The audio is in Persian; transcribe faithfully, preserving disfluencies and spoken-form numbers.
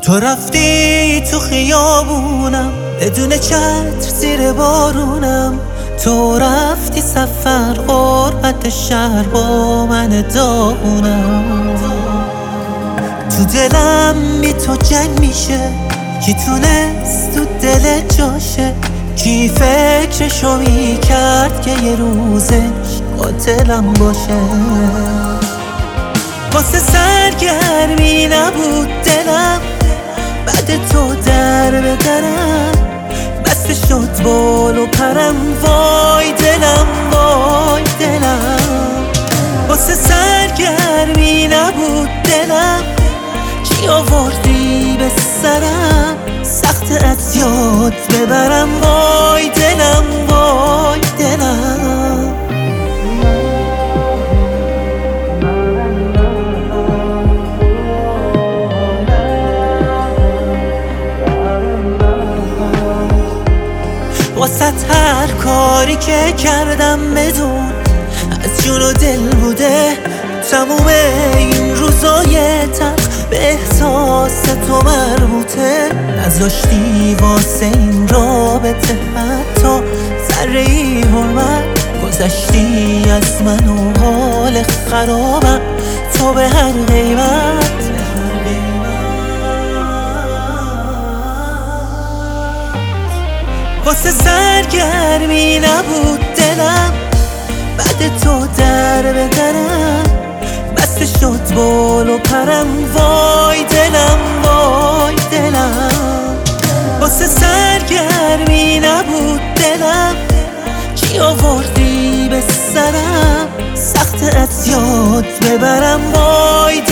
تو رفتی تو خیابونم بدون چتر زیر بارونم، تو رفتی سفر غربت شهر با من داغونم. تو دلم بی تو جنگ میشه، کی تونست تو دل جاشه، کی فکرشو میکرد که یه روزش قاتلم باشه. واسه سرگرمی نبود دلم، بعد تو در به درم بسته شد بال و پرم. وای دلم وای دلم، واسه سرگرمی نبود دلم، چی آوردی به سرم، سخت از یاد ببرم. وای دلم وای دلم. واسه هر کاری که کردم بدون از جون و دل بوده، تموم این روزای تلخ به احساس تو مربوطه. نذاشتی واسه این رابطه حتی ذره ای حرمت، گذشتی از من و حال خرابم تو به هر قیمت. واسه سرگرمی نبود دلم، بعد تو در به درم بسته شد بال و پرم. وای دلم وای دلم، واسه سرگرمی نبود دلم، چی آوردی به سرم، سخت از یاد ببرم. وای